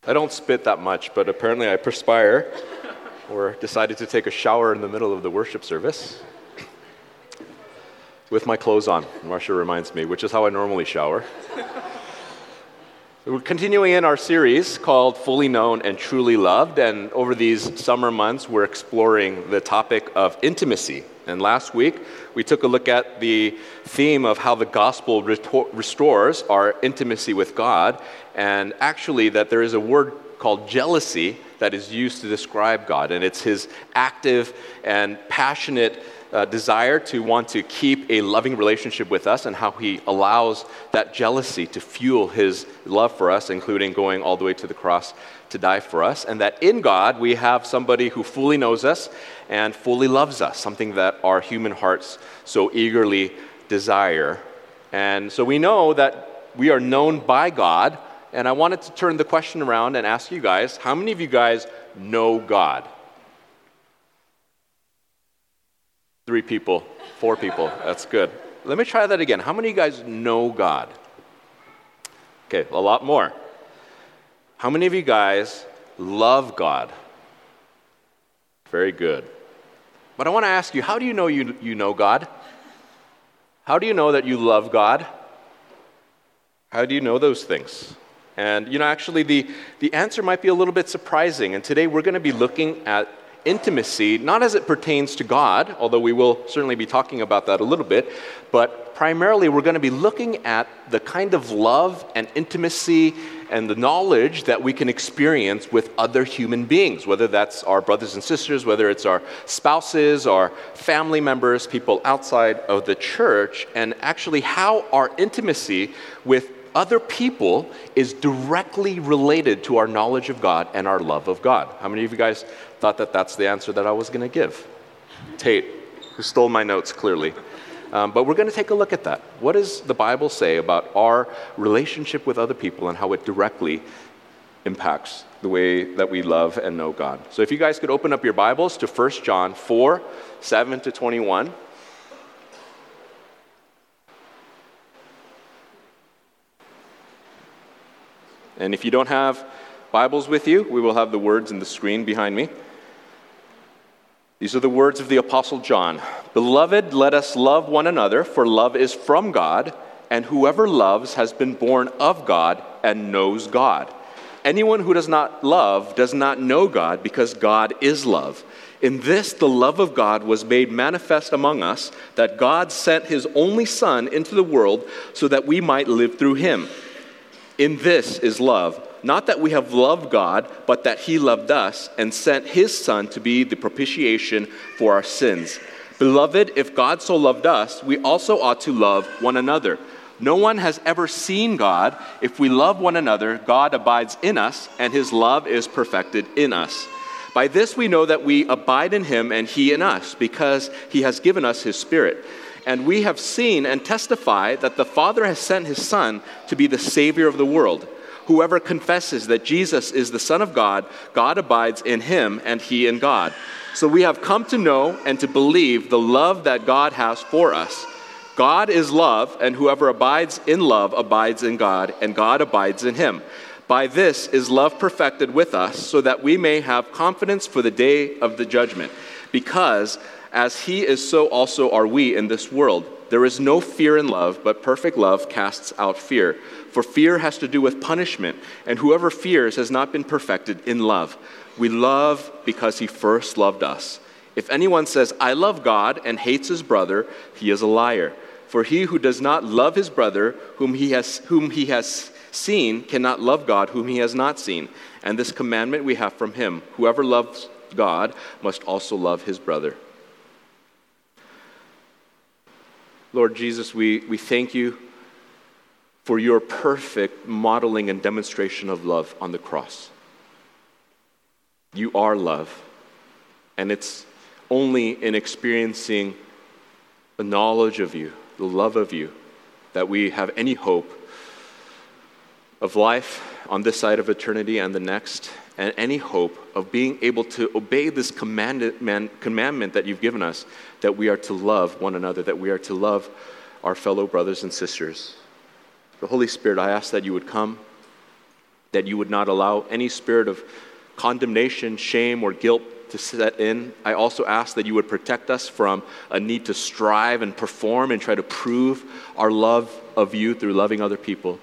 I don't spit that much, but apparently I perspire or decided to take a shower in the middle of the worship service with my clothes on. Marcia reminds me, which is how I normally shower. We're continuing in our series called Fully Known and Truly Loved, and over these summer months, we're exploring the topic of intimacy. And last week, we took a look at the theme of how the gospel restores our intimacy with God, and actually that there is a word called jealousy that is used to describe God, and it's his active and passionate desire to want to keep a loving relationship with us, and how he allows that jealousy to fuel his love for us, including going all the way to the cross to die for us, and that in God we have somebody who fully knows us and fully loves us, something that our human hearts so eagerly desire. And so we know that we are known by God, and I wanted to turn the question around and ask you guys, how many of you guys know God? 3 people, 4 people, that's good. Let me try that again. How many of you guys know God? Okay, a lot more. How many of you guys love God? Very good. But I want to ask you, how do you know you know God? How do you know that you love God? How do you know those things? And actually the answer might be a little bit surprising. And today we're going to be looking at intimacy, not as it pertains to God, although we will certainly be talking about that a little bit, but primarily we're going to be looking at the kind of love and intimacy and the knowledge that we can experience with other human beings, whether that's our brothers and sisters, whether it's our spouses, our family members, people outside of the church, and actually how our intimacy with other people is directly related to our knowledge of God and our love of God. How many of you guys thought that that's the answer that I was going to give? Tate, who stole my notes clearly. But we're going to take a look at that. What does the Bible say about our relationship with other people and how it directly impacts the way that we love and know God? So if you guys could open up your Bibles to 1 John 4, 7 to 21. And if you don't have Bibles with you, we will have the words in the screen behind me. These are the words of the Apostle John. Beloved, let us love one another, for love is from God, and whoever loves has been born of God and knows God. Anyone who does not love does not know God, because God is love. In this, the love of God was made manifest among us, that God sent his only Son into the world so that we might live through him. In this is love, not that we have loved God, but that he loved us and sent his Son to be the propitiation for our sins. Beloved, if God so loved us, we also ought to love one another. No one has ever seen God. If we love one another, God abides in us, and his love is perfected in us. By this we know that we abide in him and he in us, because he has given us his Spirit. And we have seen and testify that the Father has sent his Son to be the Savior of the world. Whoever confesses that Jesus is the Son of God, God abides in him and he in God. So we have come to know and to believe the love that God has for us. God is love, and whoever abides in love abides in God, and God abides in him. By this is love perfected with us, so that we may have confidence for the day of the judgment. Because as he is, so also are we in this world. There is no fear in love, but perfect love casts out fear. For fear has to do with punishment, and whoever fears has not been perfected in love. We love because he first loved us. If anyone says, I love God, and hates his brother, he is a liar. For he who does not love his brother, whom he has seen, cannot love God, whom he has not seen. And this commandment we have from him: whoever loves God must also love his brother. Lord Jesus, we thank you for your perfect modeling and demonstration of love on the cross. You are love, and it's only in experiencing the knowledge of you, the love of you, that we have any hope of life on this side of eternity and the next, and any hope of being able to obey this commandment that you've given us, that we are to love one another, that we are to love our fellow brothers and sisters. The Holy Spirit, I ask that you would come, that you would not allow any spirit of condemnation, shame, or guilt to set in. I also ask that you would protect us from a need to strive and perform and try to prove our love of you through loving other people.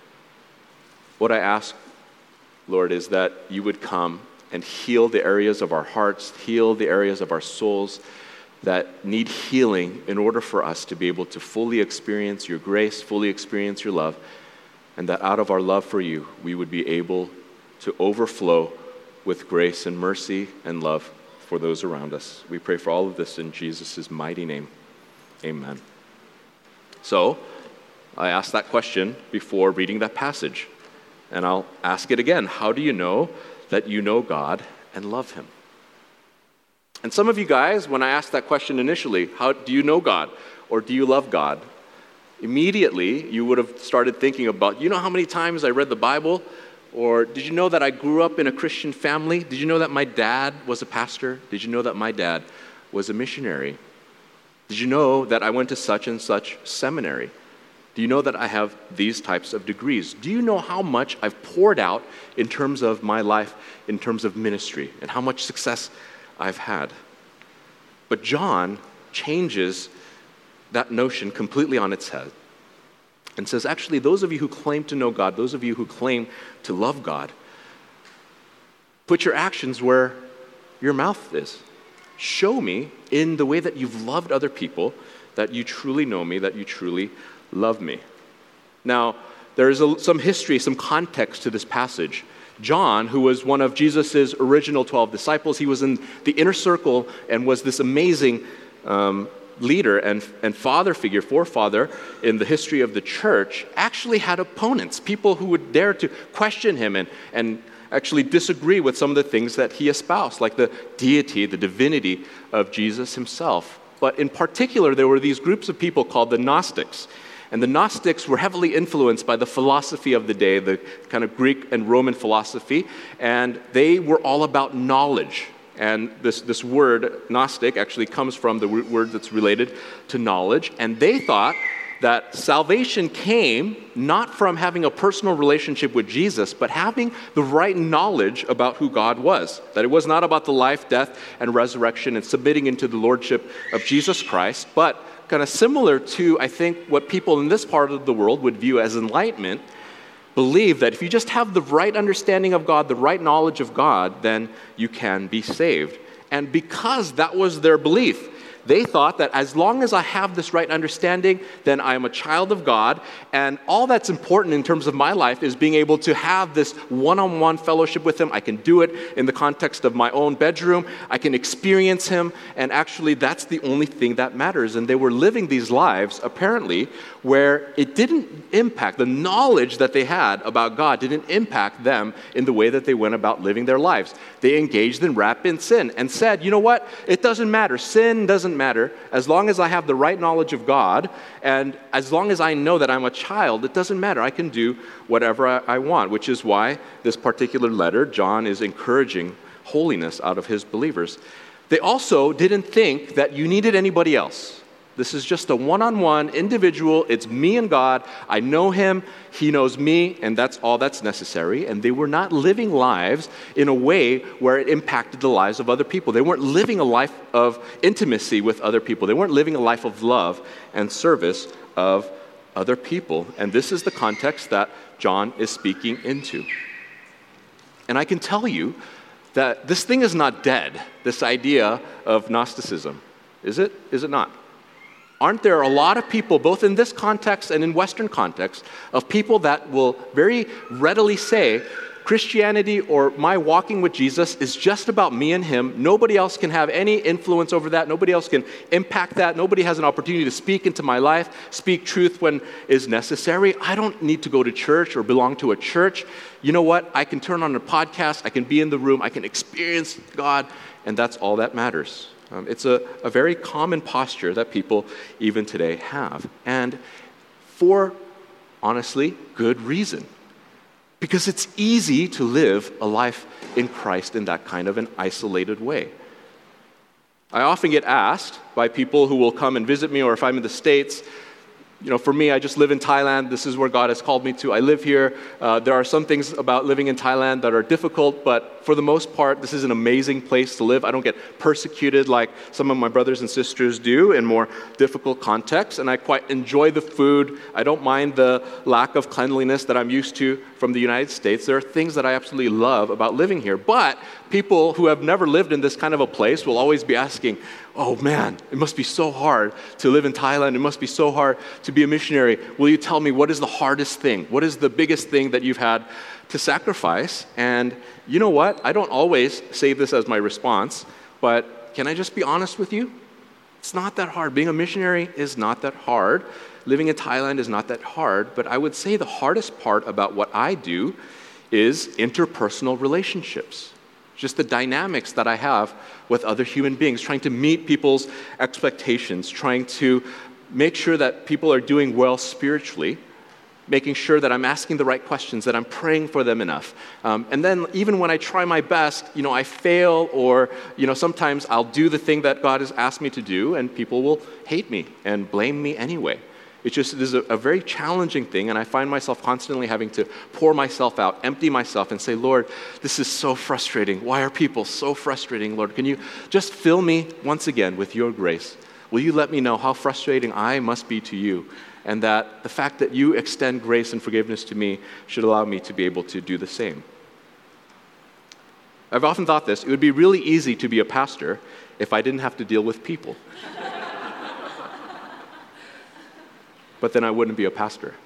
What I ask, Lord, is that you would come and heal the areas of our hearts, heal the areas of our souls that need healing in order for us to be able to fully experience your grace, fully experience your love, and that out of our love for you, we would be able to overflow with grace and mercy and love for those around us. We pray for all of this in Jesus' mighty name. Amen. So, I asked that question before reading that passage, and I'll ask it again. How do you know that you know God and love him? And some of you guys, when I asked that question initially, how do you know God or do you love God? Immediately, you would have started thinking about, you know how many times I read the Bible? Or did you know that I grew up in a Christian family? Did you know that my dad was a pastor? Did you know that my dad was a missionary? Did you know that I went to such and such seminary? Do you know that I have these types of degrees? Do you know how much I've poured out in terms of my life, in terms of ministry, and how much success I've had? But John changes that notion completely on its head and says, actually, those of you who claim to know God, those of you who claim to love God, put your actions where your mouth is. Show me in the way that you've loved other people that you truly know me, that you truly love me. Now, there is some history, some context to this passage. John, who was one of Jesus' original 12 disciples, he was in the inner circle and was this amazing leader and forefather in the history of the church, actually had opponents, people who would dare to question him and actually disagree with some of the things that he espoused, like the deity, the divinity of Jesus himself. But in particular, there were these groups of people called the Gnostics. And the Gnostics were heavily influenced by the philosophy of the day, the kind of Greek and Roman philosophy, and they were all about knowledge. And this word, Gnostic, actually comes from the word that's related to knowledge. And they thought that salvation came not from having a personal relationship with Jesus, but having the right knowledge about who God was. That it was not about the life, death, and resurrection and submitting into the lordship of Jesus Christ, but kind of similar to, I think, what people in this part of the world would view as enlightenment, believe that if you just have the right understanding of God, the right knowledge of God, then you can be saved. And because that was their belief, they thought that as long as I have this right understanding, then I am a child of God, and all that's important in terms of my life is being able to have this one-on-one fellowship with him. I can do it in the context of my own bedroom. I can experience him, and actually that's the only thing that matters. And they were living these lives, apparently, where it didn't impact, the knowledge that they had about God didn't impact them in the way that they went about living their lives. They engaged in rampant sin and said, you know what, it doesn't matter. Sin doesn't matter. As long as I have the right knowledge of God, and as long as I know that I'm a child, it doesn't matter. I can do whatever I want, which is why this particular letter, John is encouraging holiness out of his believers. They also didn't think that you needed anybody else. This is just a one-on-one individual. It's me and God. I know him. He knows me, and that's all that's necessary. And they were not living lives in a way where it impacted the lives of other people. They weren't living a life of intimacy with other people. They weren't living a life of love and service of other people. And this is the context that John is speaking into. And I can tell you that this thing is not dead, this idea of Gnosticism. Is it? Is it not? Aren't there a lot of people, both in this context and in Western context, of people that will very readily say, Christianity or my walking with Jesus is just about me and him. Nobody else can have any influence over that. Nobody else can impact that. Nobody has an opportunity to speak into my life, speak truth when is necessary. I don't need to go to church or belong to a church. You know what? I can turn on a podcast. I can be in the room. I can experience God, and that's all that matters. It's a very common posture that people even today have. And for, honestly, good reason. Because it's easy to live a life in Christ in that kind of an isolated way. I often get asked by people who will come and visit me, or if I'm in the States, For me, I just live in Thailand. This is where God has called me to. I live here. There are some things about living in Thailand that are difficult, but for the most part, this is an amazing place to live. I don't get persecuted like some of my brothers and sisters do in more difficult contexts, and I quite enjoy the food. I don't mind the lack of cleanliness that I'm used to from the United States. There are things that I absolutely love about living here, but people who have never lived in this kind of a place will always be asking, oh man, it must be so hard to live in Thailand. It must be so hard to be a missionary. Will you tell me what is the hardest thing? What is the biggest thing that you've had to sacrifice? And you know what? I don't always say this as my response, but can I just be honest with you? It's not that hard. Being a missionary is not that hard. Living in Thailand is not that hard, but I would say the hardest part about what I do is interpersonal relationships. Just the dynamics that I have with other human beings, trying to meet people's expectations, trying to make sure that people are doing well spiritually, making sure that I'm asking the right questions, that I'm praying for them enough. And then even when I try my best, I fail, or, sometimes I'll do the thing that God has asked me to do, and people will hate me and blame me anyway. It is a very challenging thing, and I find myself constantly having to pour myself out, empty myself, and say, Lord, this is so frustrating. Why are people so frustrating, Lord? Can you just fill me once again with your grace? Will you let me know how frustrating I must be to you, and that the fact that you extend grace and forgiveness to me should allow me to be able to do the same? I've often thought this. It would be really easy to be a pastor if I didn't have to deal with people. But then I wouldn't be a pastor.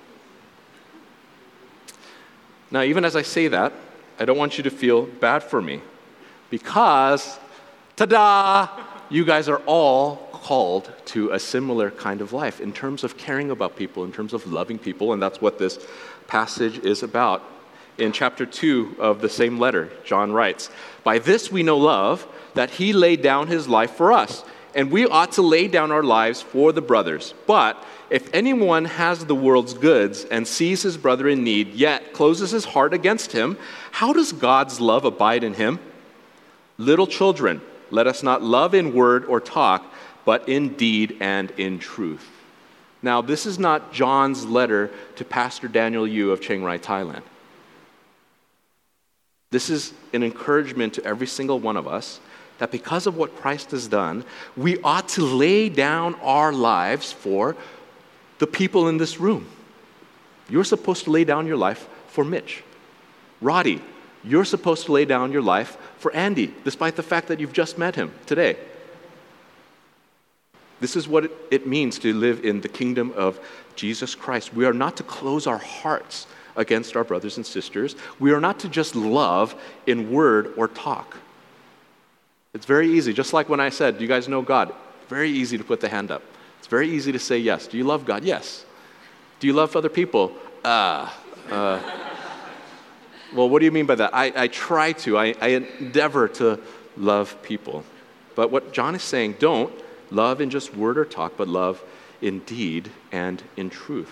Now, even as I say that, I don't want you to feel bad for me, because, ta-da, you guys are all called to a similar kind of life in terms of caring about people, in terms of loving people, and that's what this passage is about. In chapter 2 of the same letter, John writes, "By this we know love, that he laid down his life for us, and we ought to lay down our lives for the brothers. But if anyone has the world's goods and sees his brother in need, yet closes his heart against him, how does God's love abide in him? Little children, let us not love in word or talk, but in deed and in truth." Now, this is not John's letter to Pastor Daniel Yu of Chiang Rai, Thailand. This is an encouragement to every single one of us that because of what Christ has done, we ought to lay down our lives for the people in this room. You're supposed to lay down your life for Mitch. Roddy, you're supposed to lay down your life for Andy, despite the fact that you've just met him today. This is what it means to live in the kingdom of Jesus Christ. We are not to close our hearts against our brothers and sisters. We are not to just love in word or talk. It's very easy, just like when I said, do you guys know God? Very easy to put the hand up. It's very easy to say yes. Do you love God? Yes. Do you love other people? Well, what do you mean by that? I try to. I endeavor to love people. But what John is saying, don't love in just word or talk, but love in deed and in truth.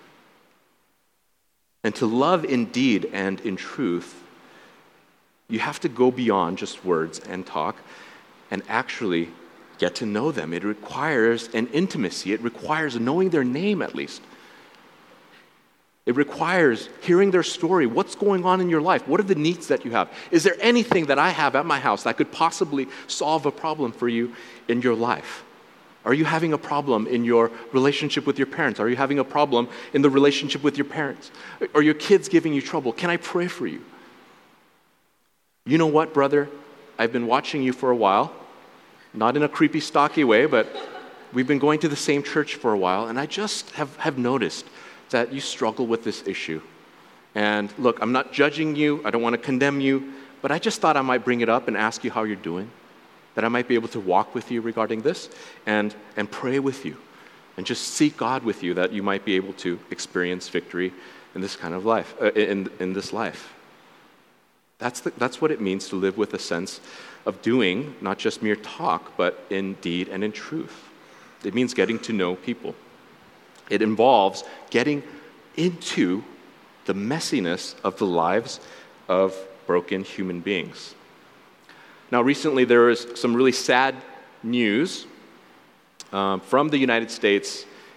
And to love in deed and in truth, you have to go beyond just words and talk and actually get to know them. It requires an intimacy. It requires knowing their name at least. It requires hearing their story. What's going on in your life? What are the needs that you have? Is there anything that I have at my house that could possibly solve a problem for you in your life? Are you having a problem in your relationship with your parents? Are you having a problem in the relationship with your parents? Are your kids giving you trouble? Can I pray for you? You know what, brother? I've been watching you for a while. Not in a creepy, stalky way, but we've been going to the same church for a while, and I just have noticed that you struggle with this issue. And look, I'm not judging you. I don't want to condemn you, but I just thought I might bring it up and ask you how you're doing, that I might be able to walk with you regarding this and pray with you and just seek God with you, that you might be able to experience victory in this kind of life, in this life. That's what it means to live with a sense of doing, not just mere talk, but in deed and in truth. It means getting to know people. It involves getting into the messiness of the lives of broken human beings. Now, recently there was some really sad news from the United States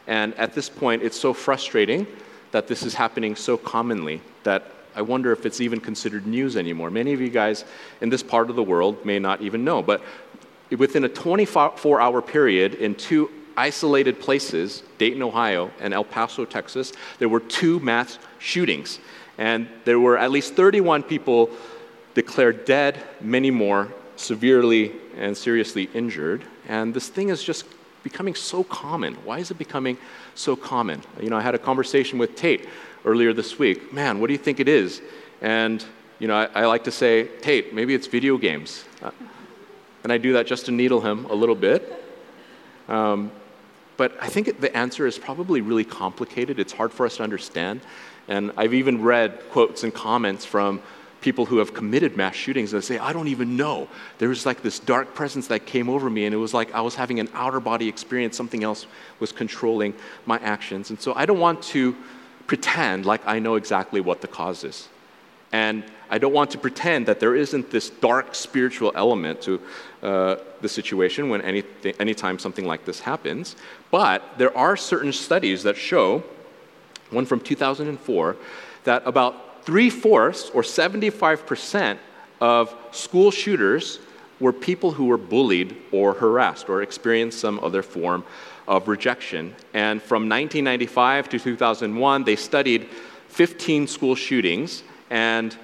And at this point, it's so frustrating that this is happening so commonly that I wonder if it's even considered news anymore. Many of you guys in this part of the world may not even know, but within a 24-hour period in two isolated places, Dayton, Ohio, and El Paso, Texas, there were 2 mass shootings. And there were at least 31 people declared dead, many more severely and seriously injured. And this thing is just becoming so common. Why is it becoming so common? I had a conversation with Tate earlier this week. Man, what do you think it is? And, I like to say, Tate, maybe it's video games. And I do that just to needle him a little bit. But I think the answer is probably really complicated. It's hard for us to understand. And I've even read quotes and comments from people who have committed mass shootings that say, I don't even know. There was like this dark presence that came over me, and it was like I was having an outer body experience. Something else was controlling my actions. And so I don't want to pretend like I know exactly what the cause is. And I don't want to pretend that there isn't this dark spiritual element to the situation when anytime something like this happens. But there are certain studies that show, one from 2004, that about 3/4 or 75% of school shooters were people who were bullied or harassed or experienced some other form of rejection. And from 1995 to 2001, they studied 15 school shootings, and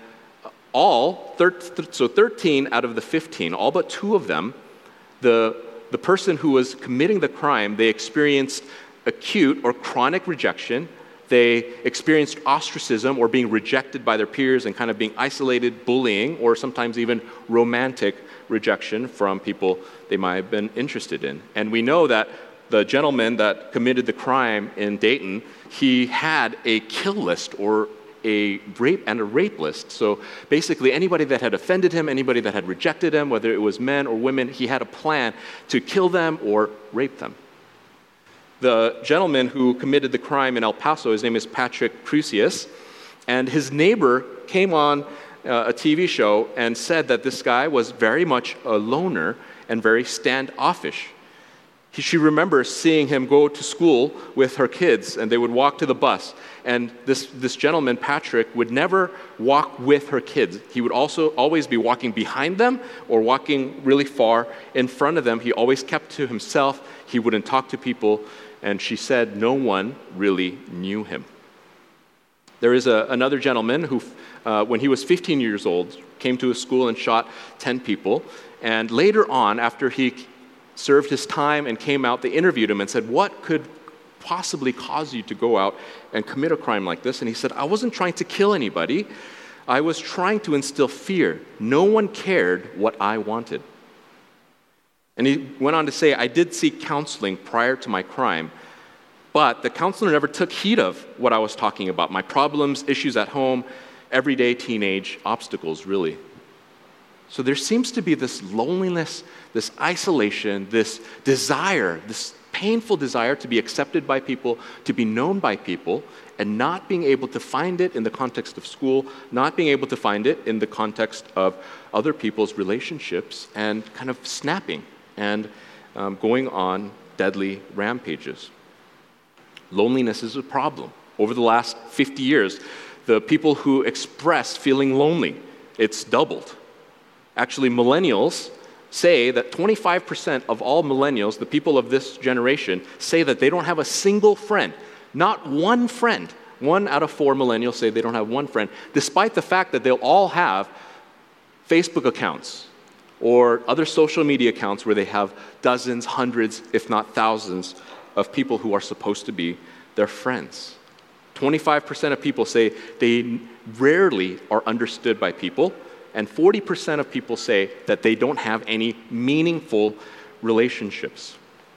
13 out of the 15, all but 2 of them, the person who was committing the crime, they experienced acute or chronic rejection. They experienced ostracism or being rejected by their peers and kind of being isolated, bullying, or sometimes even romantic rejection from people they might have been interested in. And we know that the gentleman that committed the crime in Dayton, he had a kill list or a rape list. So basically anybody that had offended him, anybody that had rejected him, whether it was men or women, he had a plan to kill them or rape them. The gentleman who committed the crime in El Paso, his name is Patrick Crusius, and his neighbor came on a TV show and said that this guy was very much a loner and very standoffish. She remembers seeing him go to school with her kids, and they would walk to the bus. And this gentleman, Patrick, would never walk with her kids. He would also always be walking behind them or walking really far in front of them. He always kept to himself. He wouldn't talk to people. And she said no one really knew him. There is another gentleman who, when he was 15 years old, came to a school and shot 10 people. And later on, after he served his time and came out, they interviewed him and said, what could possibly cause you to go out and commit a crime like this? And he said, I wasn't trying to kill anybody. I was trying to instill fear. No one cared what I wanted. And he went on to say, I did seek counseling prior to my crime, but the counselor never took heed of what I was talking about, my problems, issues at home, everyday teenage obstacles, really. So there seems to be this loneliness, this isolation, this desire, this painful desire to be accepted by people, to be known by people, and not being able to find it in the context of school, not being able to find it in the context of other people's relationships, and kind of snapping and going on deadly rampages. Loneliness is a problem. Over the last 50 years, the people who express feeling lonely, it's doubled. Actually, millennials say that 25% of all millennials, the people of this generation, say that they don't have a single friend, not one friend. 1 out of 4 millennials say they don't have one friend, despite the fact that they'll all have Facebook accounts or other social media accounts where they have dozens, hundreds, if not thousands of people who are supposed to be their friends. 25% of people say they rarely are understood by people, and 40% of people say that they don't have any meaningful relationships.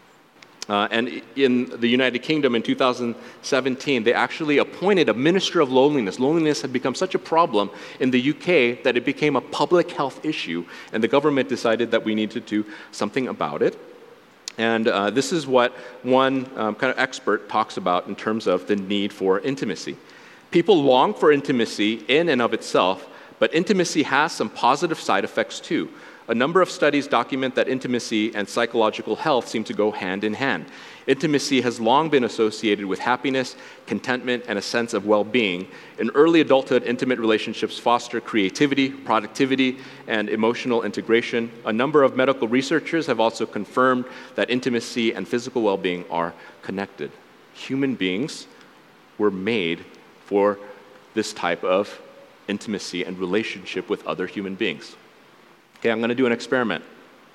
And in the United Kingdom in 2017, they actually appointed a minister of loneliness. Loneliness had become such a problem in the UK that it became a public health issue, and the government decided that we needed to do something about it. And this is what one kind of expert talks about in terms of the need for intimacy. People long for intimacy in and of itself, but intimacy has some positive side effects too. A number of studies document that intimacy and psychological health seem to go hand in hand. Intimacy has long been associated with happiness, contentment, and a sense of well-being. In early adulthood, intimate relationships foster creativity, productivity, and emotional integration. A number of medical researchers have also confirmed that intimacy and physical well-being are connected. Human beings were made for this type of intimacy and relationship with other human beings. Okay, I'm going to do an experiment.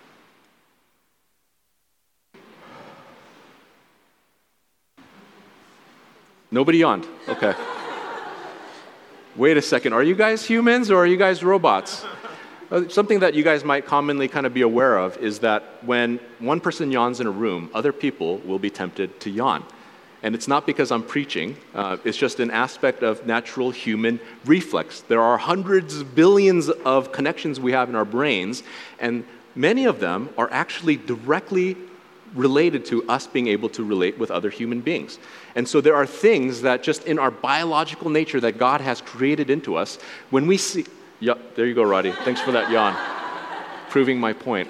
Nobody yawned. Okay. Wait a second. Are you guys humans or are you guys robots? Something that you guys might commonly kind of be aware of is that when one person yawns in a room, other people will be tempted to yawn. And it's not because I'm preaching. It's just an aspect of natural human reflex. There are hundreds of billions of connections we have in our brains, and many of them are actually directly related to us being able to relate with other human beings. And so there are things that just in our biological nature that God has created into us, when we see... Yeah, there you go, Roddy. Thanks for that yawn. Proving my point.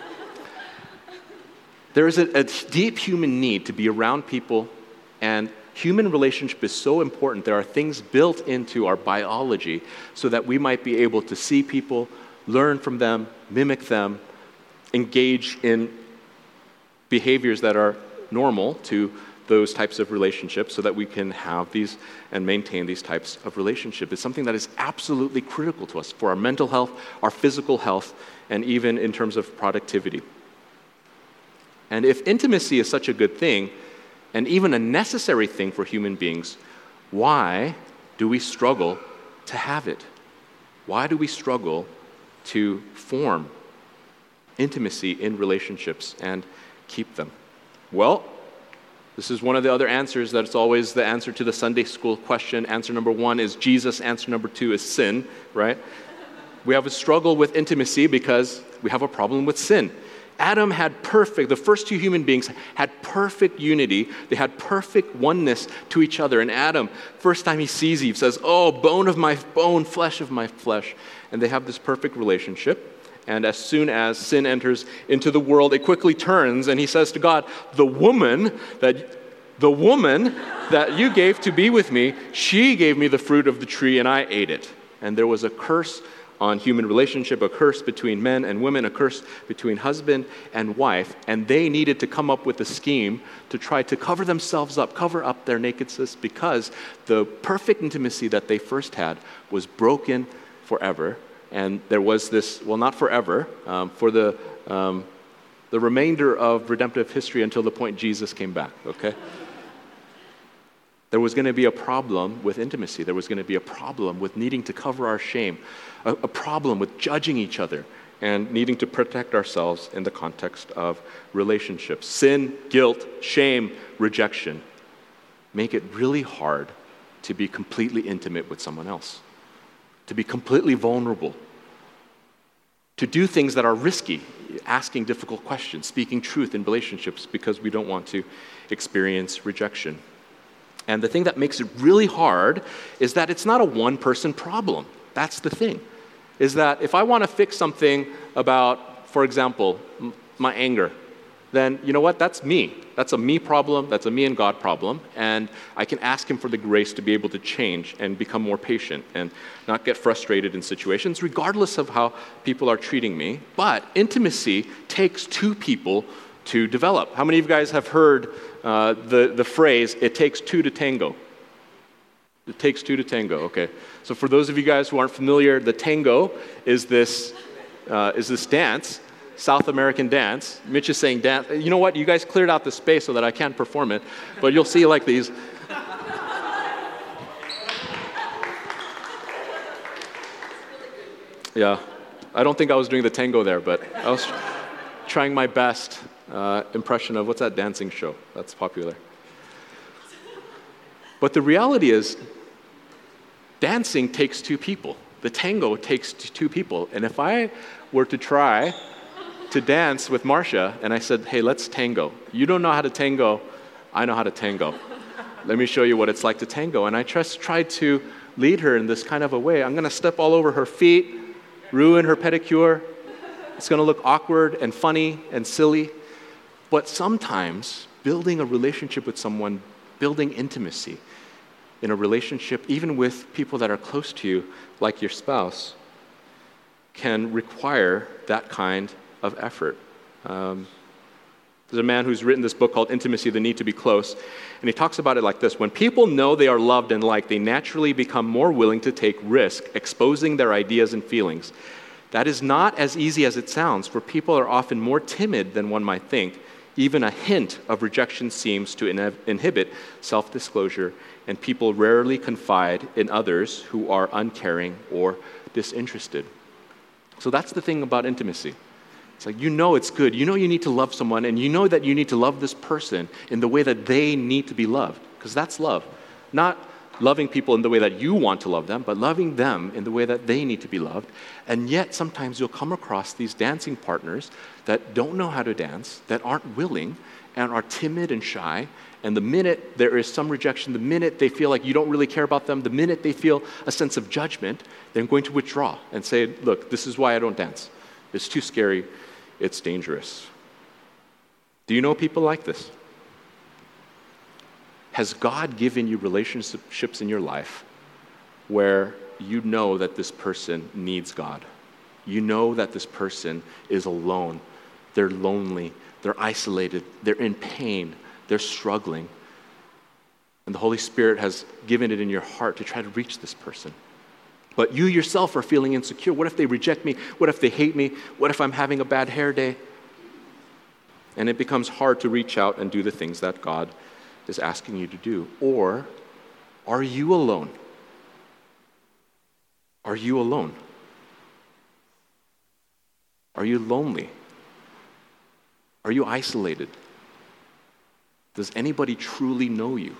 There is a deep human need to be around people, and human relationship is so important. There are things built into our biology so that we might be able to see people, learn from them, mimic them, engage in behaviors that are normal to those types of relationships so that we can have these and maintain these types of relationships. It's something that is absolutely critical to us for our mental health, our physical health, and even in terms of productivity. And if intimacy is such a good thing, and even a necessary thing for human beings, why do we struggle to have it? Why do we struggle to form intimacy in relationships and keep them? Well, this is one of the other answers that's always the answer to the Sunday school question. Answer number 1 is Jesus. Answer number 2 is sin, right? We have a struggle with intimacy because we have a problem with sin. Adam had the first two human beings had perfect unity. They had perfect oneness to each other. And Adam, first time he sees Eve, says, "Oh, bone of my bone, flesh of my flesh." And they have this perfect relationship. And as soon as sin enters into the world, it quickly turns, and he says to God, the woman that you gave to be with me, she gave me the fruit of the tree, and I ate it. And there was a curse on human relationship, a curse between men and women, a curse between husband and wife, and they needed to come up with a scheme to try to cover themselves up, cover up their nakedness, because the perfect intimacy that they first had was broken forever. And there was this, well, not forever, for the remainder of redemptive history until the point Jesus came back, okay? There was going to be a problem with intimacy. There was going to be a problem with needing to cover our shame, a problem with judging each other and needing to protect ourselves in the context of relationships. Sin, guilt, shame, rejection make it really hard to be completely intimate with someone else, to be completely vulnerable, to do things that are risky, asking difficult questions, speaking truth in relationships because we don't want to experience rejection. And the thing that makes it really hard is that it's not a one-person problem. That's the thing, is that if I want to fix something about, for example, my anger, then you know what? That's me. That's a me problem. That's a me and God problem. And I can ask him for the grace to be able to change and become more patient and not get frustrated in situations, regardless of how people are treating me. But intimacy takes two people to develop. How many of you guys have heard the phrase, "It takes two to tango"? It takes two to tango, okay. So for those of you guys who aren't familiar, the tango is this dance, South American dance. Mitch is saying dance. You know what? You guys cleared out the space so that I can't perform it, but you'll see like these. Yeah, I don't think I was doing the tango there, but I was trying my best impression of what's that dancing show that's popular. But the reality is, dancing takes two people. The tango takes two people. And if I were to try to dance with Marcia, and I said, "Hey, let's tango. You don't know how to tango. I know how to tango. Let me show you what it's like to tango." And I just tried to lead her in this kind of a way. I'm going to step all over her feet, ruin her pedicure, It's going to look awkward and funny and silly. But sometimes building a relationship with someone, building intimacy in a relationship, even with people that are close to you, like your spouse, can require that kind of effort. There's a man who's written this book called Intimacy, The Need to Be Close, and he talks about it like this. When people know they are loved and liked, they naturally become more willing to take risk, exposing their ideas and feelings. That is not as easy as it sounds, for people are often more timid than one might think. Even a hint of rejection seems to inhibit self-disclosure, and people rarely confide in others who are uncaring or disinterested. So that's the thing about intimacy. It's like, you know it's good. You know you need to love someone, and you know that you need to love this person in the way that they need to be loved, because that's love. Not loving people in the way that you want to love them, but loving them in the way that they need to be loved. And yet sometimes you'll come across these dancing partners that don't know how to dance, that aren't willing, and are timid and shy. And the minute there is some rejection, the minute they feel like you don't really care about them, the minute they feel a sense of judgment, they're going to withdraw and say, look, this is why I don't dance. It's too scary. It's dangerous. Do you know people like this? Has God given you relationships in your life where you know that this person needs God? You know that this person is alone. They're lonely. They're isolated. They're in pain. They're struggling. And the Holy Spirit has given it in your heart to try to reach this person. But you yourself are feeling insecure. What if they reject me? What if they hate me? What if I'm having a bad hair day? And it becomes hard to reach out and do the things that God is asking you to do. Or are you alone? Are you alone? Are you lonely? Are you isolated? Does anybody truly know you?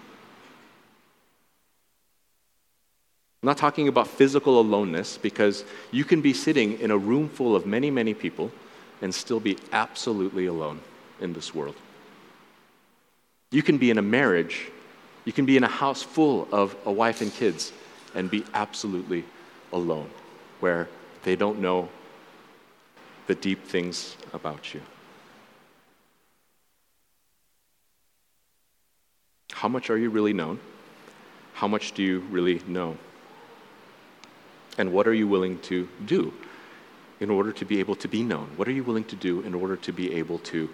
I'm not talking about physical aloneness, because you can be sitting in a room full of many, many people and still be absolutely alone in this world. You can be in a marriage, you can be in a house full of a wife and kids and be absolutely alone, where they don't know the deep things about you. How much are you really known? How much do you really know? And what are you willing to do in order to be able to be known? What are you willing to do in order to be able to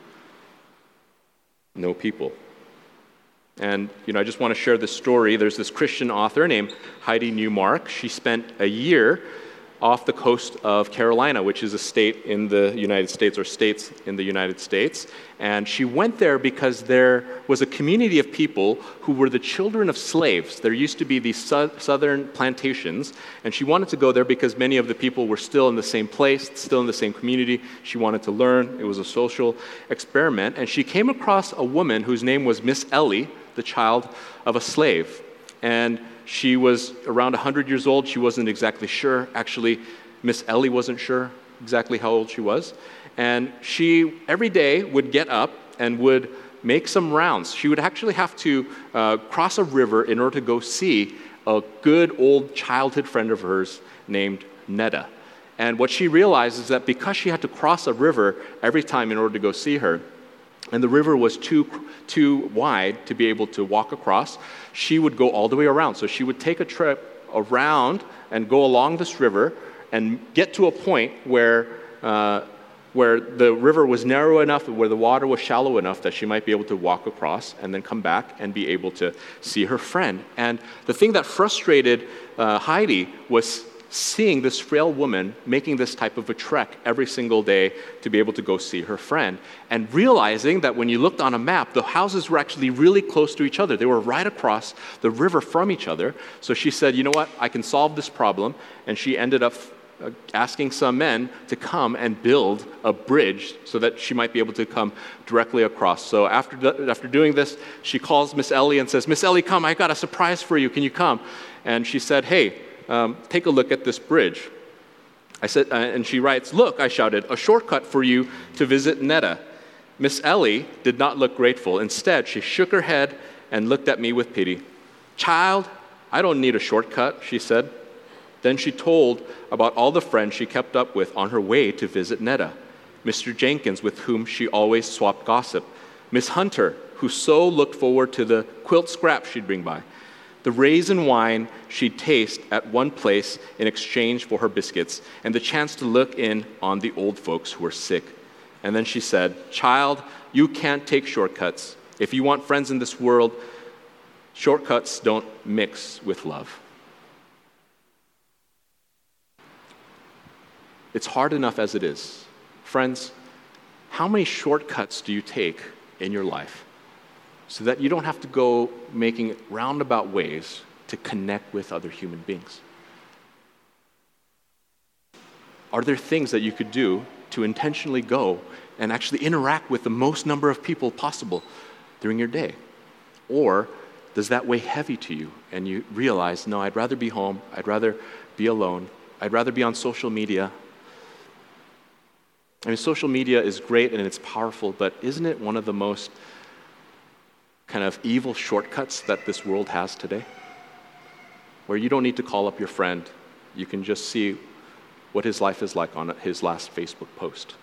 know people? And, I just want to share this story. There's this Christian author named Heidi Newmark. She spent a year off the coast of Carolina, which is a state in the United States, or states in the United States. And she went there because there was a community of people who were the children of slaves. There used to be these southern plantations, and she wanted to go there because many of the people were still in the same place, still in the same community. She wanted to learn. It was a social experiment. And she came across a woman whose name was Miss Ellie, the child of a slave. And she was around 100 years old. She wasn't exactly sure. Actually, Miss Ellie wasn't sure exactly how old she was. And she, every day, would get up and would make some rounds. She would actually have to cross a river in order to go see a good old childhood friend of hers named Netta. And what she realized is that because she had to cross a river every time in order to go see her, and the river was too wide to be able to walk across, she would go all the way around. So she would take a trip around and go along this river and get to a point where the river was narrow enough, where the water was shallow enough that she might be able to walk across and then come back and be able to see her friend. And the thing that frustrated Heidi was seeing this frail woman making this type of a trek every single day to be able to go see her friend, and realizing that when you looked on a map, the houses were actually really close to each other. They were right across the river from each other. So she said, you know what, I can solve this problem. And she ended up asking some men to come and build a bridge so that she might be able to come directly across. So after doing this, she calls Miss Ellie and says, Miss Ellie, come, I got a surprise for you. Can you come? And she said, hey, take a look at this bridge. I said, and she writes, look, I shouted, a shortcut for you to visit Netta. Miss Ellie did not look grateful. Instead, she shook her head and looked at me with pity. Child, I don't need a shortcut, she said. Then she told about all the friends she kept up with on her way to visit Netta. Mr. Jenkins, with whom she always swapped gossip, Miss Hunter, who so looked forward to the quilt scraps she'd bring by, the raisin wine she'd taste at one place in exchange for her biscuits, and the chance to look in on the old folks who were sick. And then she said, "Child, you can't take shortcuts. If you want friends in this world, shortcuts don't mix with love." It's hard enough as it is. Friends, how many shortcuts do you take in your life so that you don't have to go making roundabout ways to connect with other human beings? Are there things that you could do to intentionally go and actually interact with the most number of people possible during your day? Or does that weigh heavy to you and you realize, no, I'd rather be home, I'd rather be alone, I'd rather be on social media? I mean, social media is great and it's powerful, but isn't it one of the most kind of evil shortcuts that this world has today? Where you don't need to call up your friend, you can just see what his life is like on his last Facebook post.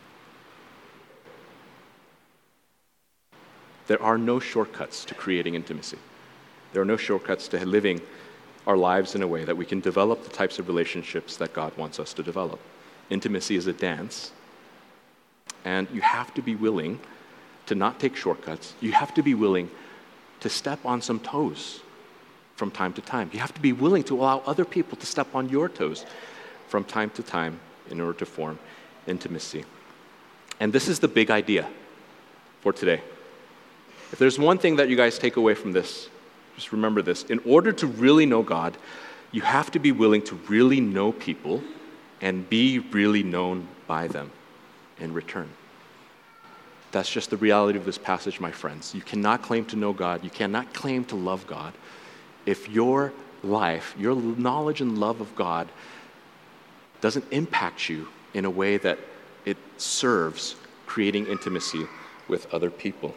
There are no shortcuts to creating intimacy. There are no shortcuts to living our lives in a way that we can develop the types of relationships that God wants us to develop. Intimacy is a dance, and you have to be willing to not take shortcuts. You have to be willing to step on some toes from time to time. You have to be willing to allow other people to step on your toes from time to time in order to form intimacy. And this is the big idea for today. If there's one thing that you guys take away from this, just remember this. In order to really know God, you have to be willing to really know people and be really known by them in return. That's just the reality of this passage, my friends. You cannot claim to know God. You cannot claim to love God if your life, your knowledge and love of God doesn't impact you in a way that it serves creating intimacy with other people.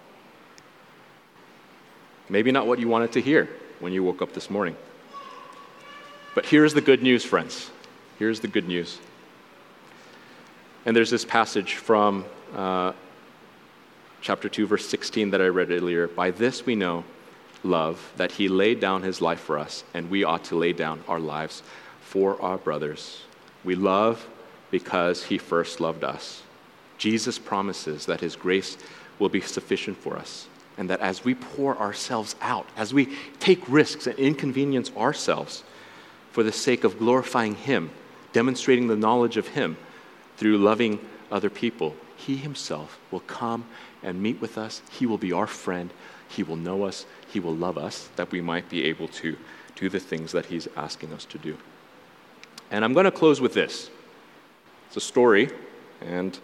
Maybe not what you wanted to hear when you woke up this morning. But here's the good news, friends. Here's the good news. And there's this passage from chapter 2, verse 16 that I read earlier. By this we know love, that he laid down his life for us, and we ought to lay down our lives for our brothers. We love because he first loved us. Jesus promises that his grace will be sufficient for us, and that as we pour ourselves out, as we take risks and inconvenience ourselves for the sake of glorifying him, demonstrating the knowledge of him through loving other people, he himself will come and meet with us. He will be our friend. He will know us. He will love us, that we might be able to do the things that he's asking us to do. And I'm going to close with this. It's a story, and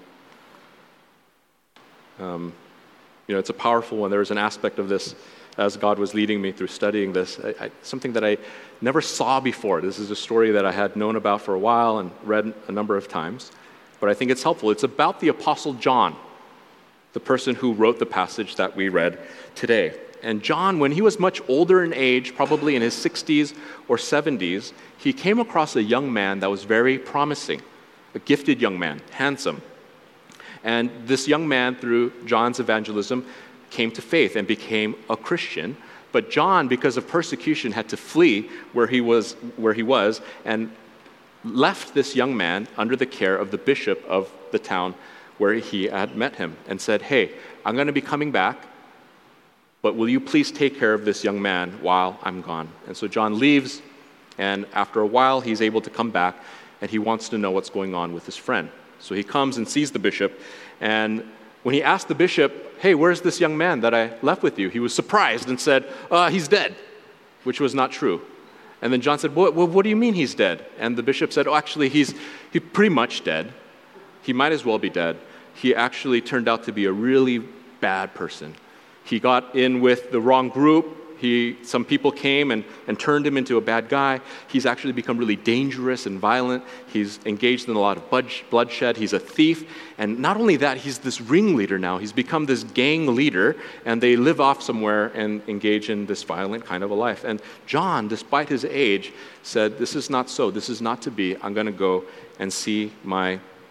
it's a powerful one. There was an aspect of this as God was leading me through studying this, something that I never saw before. This is a story that I had known about for a while and read a number of times, but I think it's helpful. It's about the Apostle John, the person who wrote the passage that we read today. And John, when he was much older in age, probably in his 60s or 70s, he came across a young man that was very promising, a gifted young man, handsome. And this young man, through John's evangelism, came to faith and became a Christian. But John, because of persecution, had to flee where he was, and left this young man under the care of the bishop of the town where he had met him, and said, "Hey, I'm going to be coming back, but will you please take care of this young man while I'm gone?" And so John leaves, and after a while, he's able to come back, and he wants to know what's going on with his friend. So he comes and sees the bishop, and when he asked the bishop, "Hey, where's this young man that I left with you?" he was surprised and said, "He's dead," which was not true. And then John said, "What do you mean he's dead?" And the bishop said, actually, he's pretty much dead. He might as well be dead. He actually turned out to be a really bad person. He got in with the wrong group. Some people came and turned him into a bad guy. He's actually become really dangerous and violent. He's engaged in a lot of bloodshed. He's a thief. And not only that, he's this ringleader now. He's become this gang leader, and they live off somewhere and engage in this violent kind of a life. And John, despite his age, said, "This is not so. This is not to be. I'm going to go and see my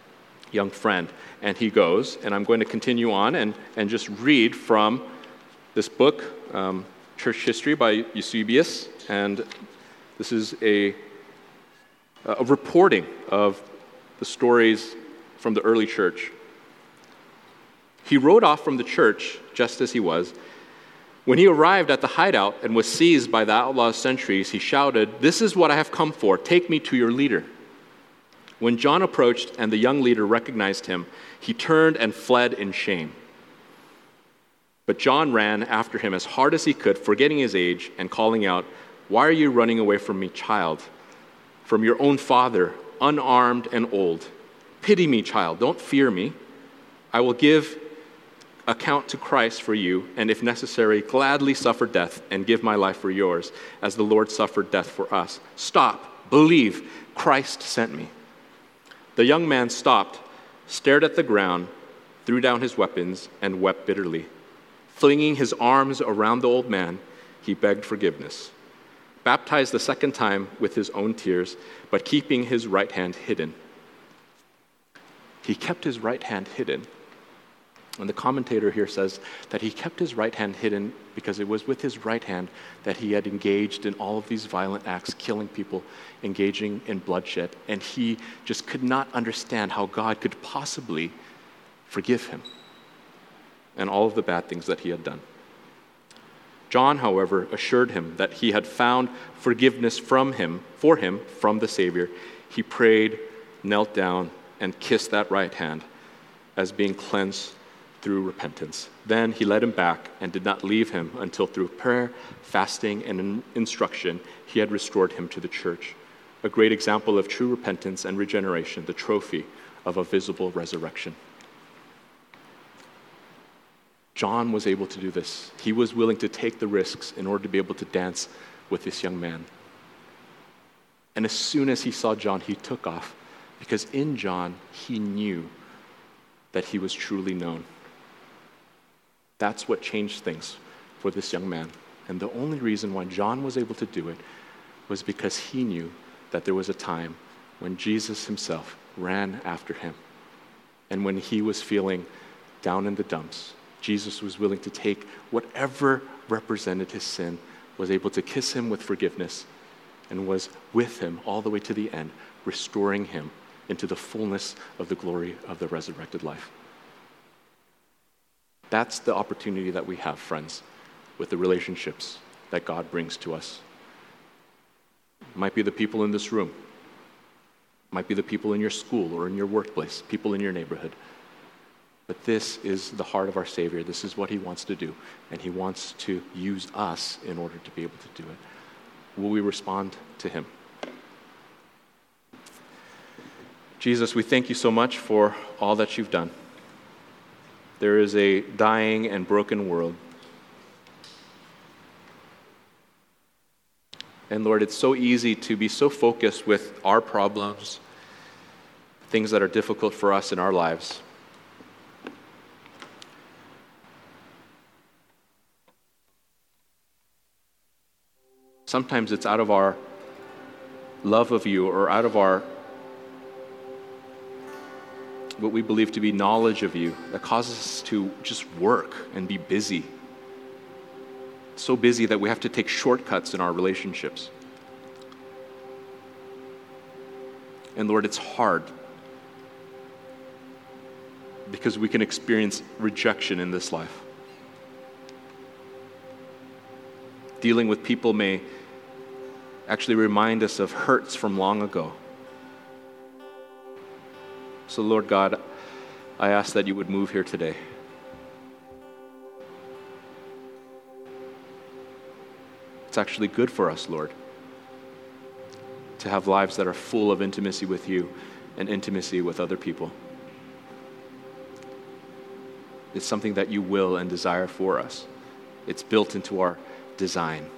young friend. And he goes, and I'm going to continue on and just read from this book, Church History by Eusebius. And this is a reporting of the stories from the early church. He rode off from the church just as he was. When he arrived at the hideout and was seized by the outlaws' sentries, he shouted, "This is what I have come for. Take me to your leader." When John approached and the young leader recognized him, he turned and fled in shame. But John ran after him as hard as he could, forgetting his age and calling out, "Why are you running away from me, child? From your own father, unarmed and old. Pity me, child. Don't fear me. I will give account to Christ for you, and if necessary, gladly suffer death and give my life for yours, as the Lord suffered death for us. Stop, believe, Christ sent me." The young man stopped, stared at the ground, threw down his weapons, and wept bitterly. Flinging his arms around the old man, he begged forgiveness. Baptized the second time with his own tears, but keeping his right hand hidden. He kept his right hand hidden. And the commentator here says that he kept his right hand hidden because it was with his right hand that he had engaged in all of these violent acts, killing people, engaging in bloodshed, and he just could not understand how God could possibly forgive him and all of the bad things that he had done. John, however, assured him that he had found forgiveness for him from the Savior. He prayed, knelt down, and kissed that right hand as being cleansed through repentance. Then he led him back and did not leave him until through prayer, fasting, and instruction, he had restored him to the church. A great example of true repentance and regeneration, the trophy of a visible resurrection. John was able to do this. He was willing to take the risks in order to be able to dance with this young man. And as soon as he saw John, he took off, because in John, he knew that he was truly known. That's what changed things for this young man. And the only reason why John was able to do it was because he knew that there was a time when Jesus himself ran after him. And when he was feeling down in the dumps, Jesus was willing to take whatever represented his sin, was able to kiss him with forgiveness, and was with him all the way to the end, restoring him into the fullness of the glory of the resurrected life. That's the opportunity that we have, friends, with the relationships that God brings to us. It might be the people in this room. It might be the people in your school or in your workplace, people in your neighborhood. But this is the heart of our Savior. This is what he wants to do. And he wants to use us in order to be able to do it. Will we respond to him? Jesus, we thank you so much for all that you've done. There is a dying and broken world. And Lord, it's so easy to be so focused with our problems, things that are difficult for us in our lives. Sometimes it's out of our love of you or out of our what we believe to be knowledge of you that causes us to just work and be busy. So busy that we have to take shortcuts in our relationships. And Lord, it's hard because we can experience rejection in this life. Dealing with people may actually remind us of hurts from long ago. So Lord God, I ask that you would move here today. It's actually good for us, Lord, to have lives that are full of intimacy with you and intimacy with other people. It's something that you will and desire for us. It's built into our design.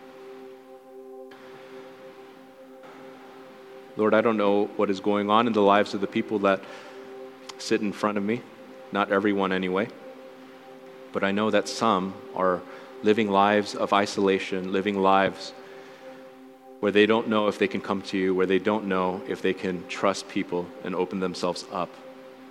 Lord, I don't know what is going on in the lives of the people that sit in front of me. Not everyone anyway. But I know that some are living lives of isolation, living lives where they don't know if they can come to you, where they don't know if they can trust people and open themselves up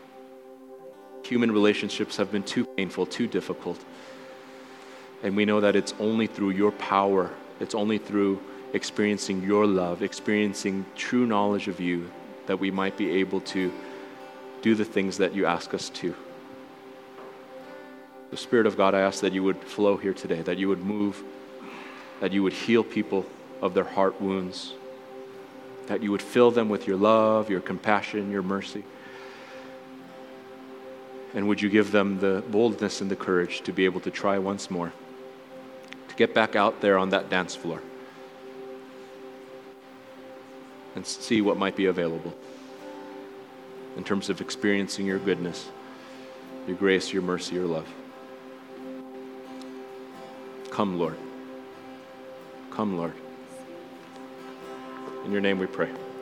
Human relationships have been too painful, too difficult. And we know that it's only through your power, it's only through experiencing your love, experiencing true knowledge of you, that we might be able to do the things that you ask us to. The Spirit of God, I ask that you would flow here today, that you would move, that you would heal people of their heart wounds, that you would fill them with your love, your compassion, your mercy. And would you give them the boldness and the courage to be able to try once more, to get back out there on that dance floor and see what might be available in terms of experiencing your goodness, your grace, your mercy, your love. Come, Lord. Come, Lord. In your name we pray.